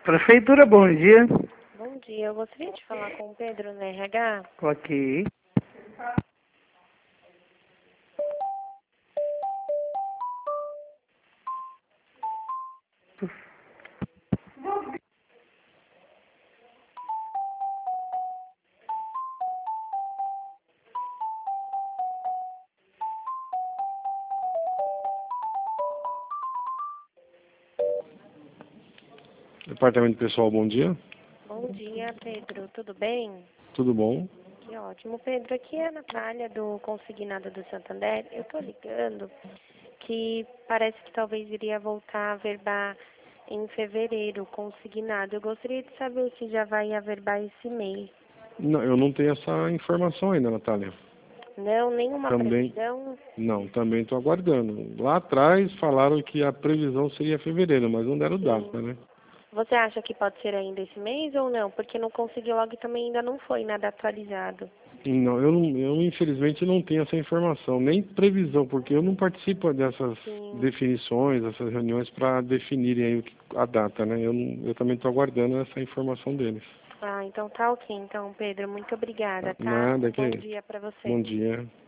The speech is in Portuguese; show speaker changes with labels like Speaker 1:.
Speaker 1: Prefeitura, bom dia.
Speaker 2: Bom dia, eu gostaria de falar com o Pedro no RH.
Speaker 1: Ok.
Speaker 3: Departamento pessoal, bom dia.
Speaker 2: Bom dia, Pedro, tudo bem?
Speaker 3: Tudo bom?
Speaker 2: Que ótimo. Pedro, aqui é a Natália do Consignado do Santander. Eu tô ligando que parece que talvez iria voltar a verbar em fevereiro, consignado. Eu gostaria de saber se já vai averbar esse mês.
Speaker 3: Não, eu não tenho essa informação ainda, Natália.
Speaker 2: Não, nenhuma
Speaker 3: Também,
Speaker 2: previsão?
Speaker 3: não, também estou aguardando. Lá atrás falaram que a previsão seria fevereiro, mas não deram data, né?
Speaker 2: Você acha que pode ser ainda esse mês ou não? Porque no Consiglog também ainda não foi nada atualizado.
Speaker 3: Não, eu infelizmente não tenho essa informação, nem previsão, porque eu não participo dessas
Speaker 2: Sim.
Speaker 3: definições, dessas reuniões para definirem aí a data, né? Eu também estou aguardando essa informação deles.
Speaker 2: Ah, então tá ok. Então, Pedro, muito obrigada, tá?
Speaker 3: Nada, que
Speaker 2: Bom
Speaker 3: é isso.
Speaker 2: dia pra você.
Speaker 3: Bom dia.